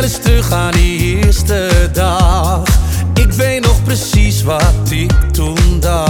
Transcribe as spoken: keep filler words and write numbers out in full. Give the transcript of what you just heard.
eens terug aan die eerste dag. Ik weet nog precies wat ik toen dacht.